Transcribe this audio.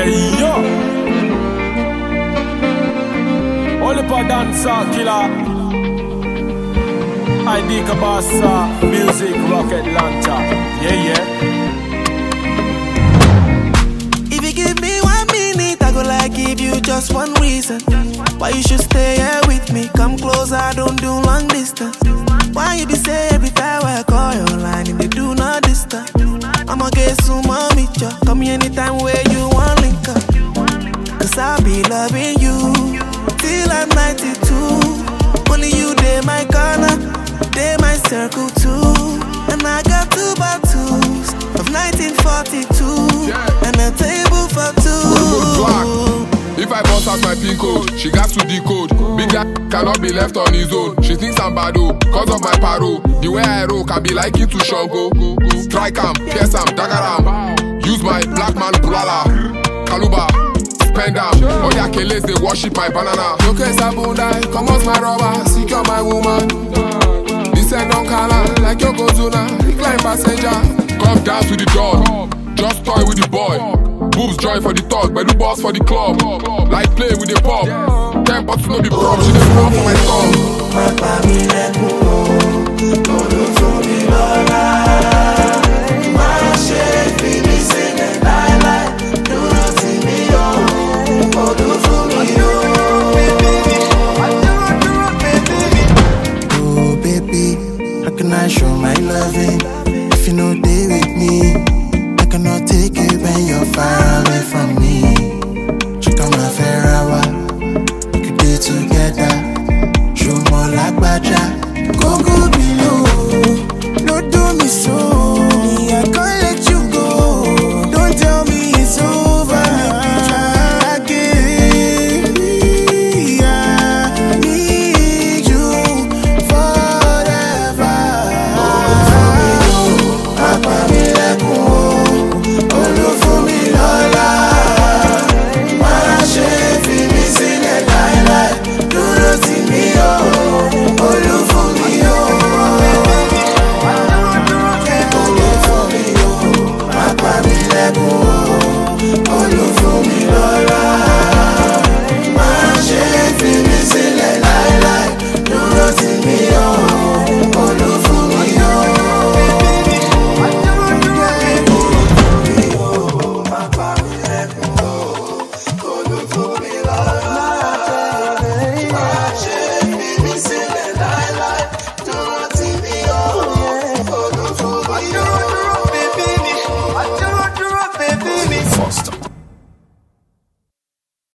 Hey yo, Oliver dancer killer. ID Kabasa, music rocket launcher. Yeah. If you give me 1 minute, I go like give you just one reason why you should stay here with me. Come closer, I don't do long distance. Why you be say every time I call your line and they do not disturb? I'ma get some mommy ya. Call me anytime where you want link up. Cause I'll be loving you till I'm 92. Only you they my corner, they my circle too. And I got 2 bottles of 1942 and a table for 2. If I bust out my pin code, she got to decode. Big guy cannot be left on his own. She thinks I'm bad, cause of my paro. The way I roll can be like it to Shango. Strike am, pierce am, dagger am. Use my black man bulala, kaluba, spend am. All the Achilles they worship my banana. Okay, Sabundai, come out my rubber, secure my woman. This ain't no color, like Yokozuna, recline passenger. Come down to the door, just toy with the boy. Boobs join for the talk, but the boss for the club. Like play with the pop. 10 bucks no be prom, she dey blow for my tongue.